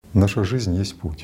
Наша жизнь есть путь.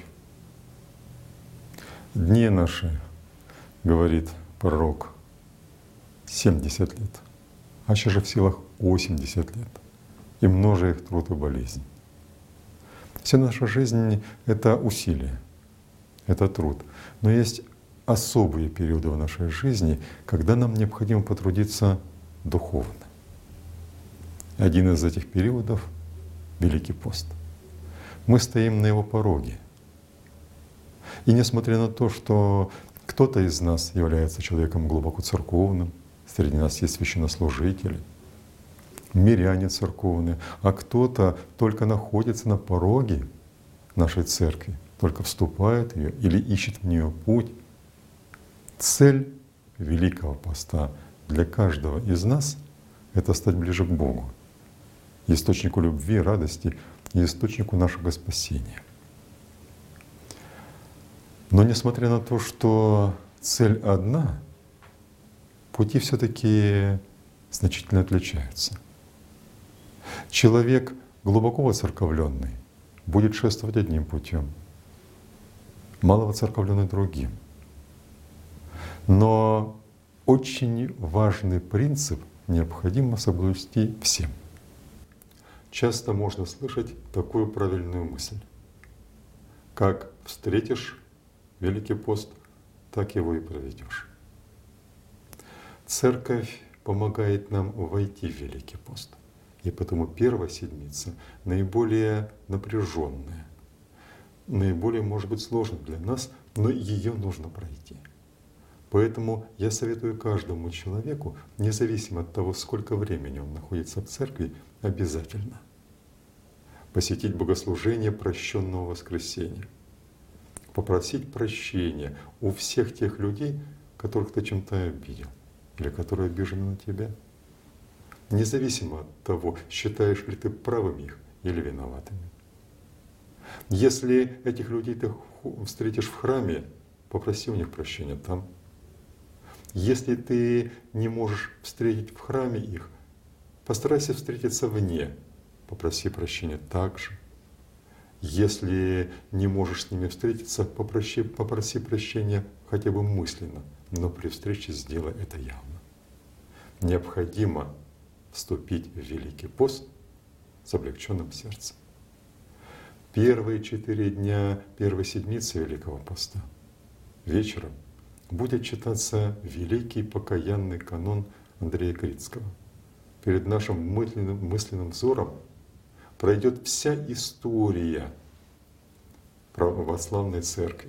Дни наши, говорит пророк, 70 лет, а сейчас же в силах 80 лет, и множа их труд и болезнь. Вся наша жизнь — это усилие, это труд. Но есть особые периоды в нашей жизни, когда нам необходимо потрудиться духовно. Один из этих периодов — Великий пост. Мы стоим на его пороге. И несмотря на то, что кто-то из нас является человеком глубоко церковным, среди нас есть священнослужители, миряне церковные, а кто-то только находится на пороге нашей церкви, только вступает в ее или ищет в нее путь. Цель Великого поста для каждого из нас — это стать ближе к Богу, источнику любви, радости и источнику нашего спасения. Но несмотря на то, что цель одна, пути все-таки значительно отличаются. Человек глубоко воцерковленный будет шествовать одним путем, мало воцерковленный другим. Но очень важный принцип необходимо соблюсти всем. Часто можно слышать такую правильную мысль: как встретишь Великий пост, так его и проведешь. Церковь помогает нам войти в Великий пост, и потому первая седмица наиболее напряженная, наиболее, может быть, сложная для нас, но ее нужно пройти. Поэтому я советую каждому человеку, независимо от того, сколько времени он находится в церкви, обязательно посетить богослужение прощенного воскресения, попросить прощения у всех тех людей, которых ты чем-то обидел или которые обижены на тебя, независимо от того, считаешь ли ты правыми их или виноватыми. Если этих людей ты встретишь в храме, попроси у них прощения там. Если ты не можешь встретить в храме их, постарайся встретиться вне, попроси прощения также. Если не можешь с ними встретиться, попроси прощения хотя бы мысленно, но при встрече сделай это явно. Необходимо вступить в Великий пост с облегченным сердцем. Первые 4 дня первой седмицы Великого поста вечером будет читаться великий покаянный канон Андрея Критского. Перед нашим мысленным взором пройдет вся история православной церкви.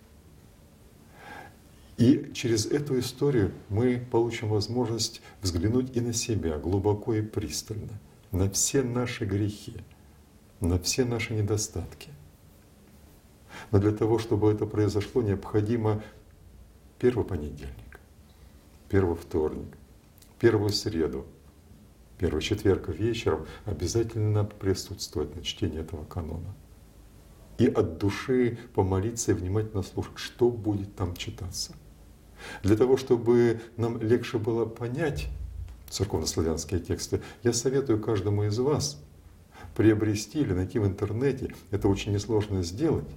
И через эту историю мы получим возможность взглянуть и на себя глубоко и пристально, на все наши грехи, на все наши недостатки. Но для того, чтобы это произошло, необходимо первый понедельник, первый вторник, первую среду, первый четверг вечером обязательно присутствовать на чтении этого канона. И от души помолиться и внимательно слушать, что будет там читаться. Для того, чтобы нам легче было понять церковнославянские тексты, я советую каждому из вас приобрести или найти в интернете, это очень несложно сделать,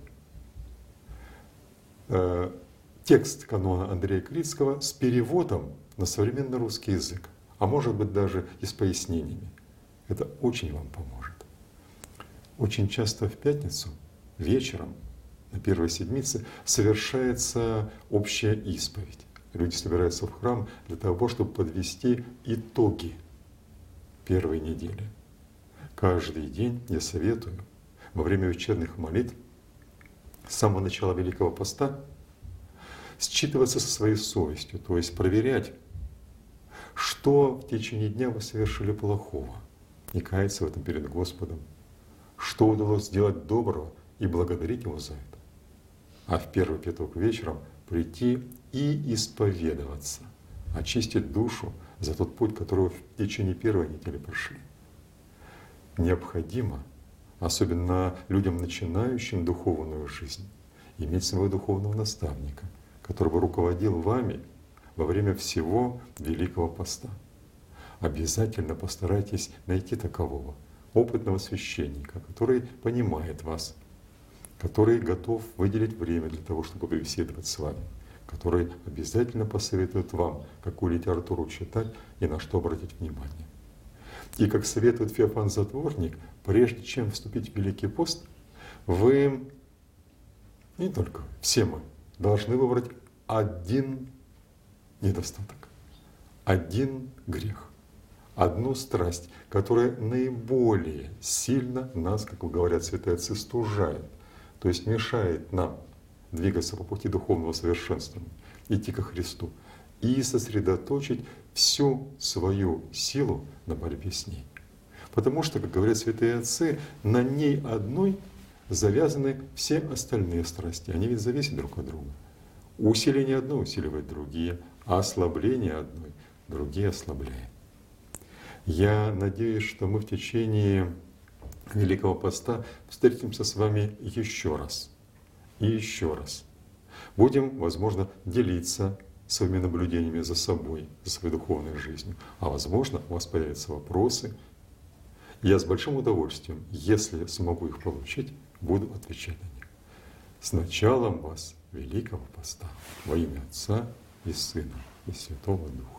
текст канона Андрея Критского с переводом на современный русский язык, а может быть даже и с пояснениями. Это очень вам поможет. Очень часто в пятницу вечером на первой седмице совершается общая исповедь. Люди собираются в храм для того, чтобы подвести итоги первой недели. Каждый день я советую во время вечерних молитв с самого начала Великого поста считываться со своей совестью, то есть проверять, что в течение дня вы совершили плохого, и каяться в этом перед Господом, что удалось сделать доброго и благодарить Его за это. А в первый пяток вечером прийти и исповедоваться, очистить душу за тот путь, который вы в течение первой недели прошли. Необходимо, особенно людям, начинающим духовную жизнь, иметь своего духовного наставника, который бы руководил вами во время всего Великого поста. Обязательно постарайтесь найти такового, опытного священника, который понимает вас, который готов выделить время для того, чтобы побеседовать с вами, который обязательно посоветует вам, какую литературу читать и на что обратить внимание. И как советует Феофан Затворник, прежде чем вступить в Великий пост, вы, не только все мы, должны выбрать один недостаток, один грех, одну страсть, которая наиболее сильно нас, как говорят святые отцы, стужает, то есть мешает нам двигаться по пути духовного совершенствования, идти ко Христу и сосредоточить всю свою силу на борьбе с ней. Потому что, как говорят святые отцы, на ней одной завязаны все остальные страсти. Они ведь зависят друг от друга. Усиление одной усиливает другие, а ослабление одной другие ослабляет. Я надеюсь, что мы в течение Великого Поста встретимся с вами еще раз и еще раз. Будем, возможно, делиться своими наблюдениями за собой, за своей духовной жизнью. А возможно, у вас появятся вопросы. Я с большим удовольствием, если смогу их получить, буду отвечать на них. С началом вас Великого Поста во имя Отца и Сына и Святого Духа.